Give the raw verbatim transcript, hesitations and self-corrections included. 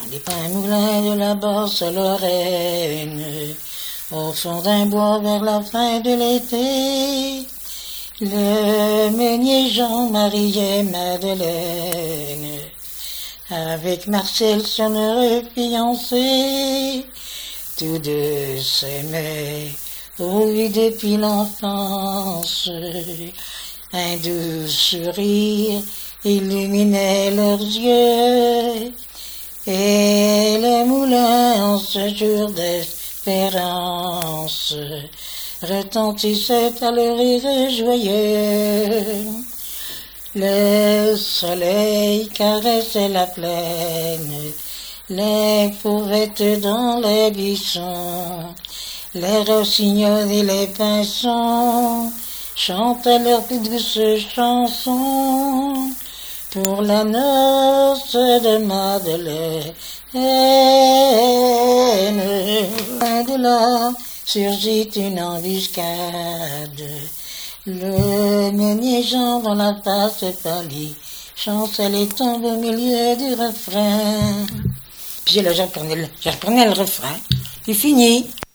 les pins moulins de la Basse-Lorraine, au fond d'un bois vers la fin de l'été, le meunier Jean mariait Madeleine, avec Marcel son heureux fiancé. Tous deux s'aimaient, oui, depuis l'enfance. Un doux sourire illuminait leurs yeux, et le moulin en ce jour d'espérance retentissait à leur rire joyeux. Le soleil caressait la plaine, les fauvettes dans les buissons, les rossignols et les pinsons chantaient leurs plus douces chansons pour la noce de Madeleine. Loin de là surgit une embuscade. Le meunier Jean dans la face pâlie chantait les tombes au milieu du refrain. Puis là, je reprenais le, je reprenais le refrain. C'est fini.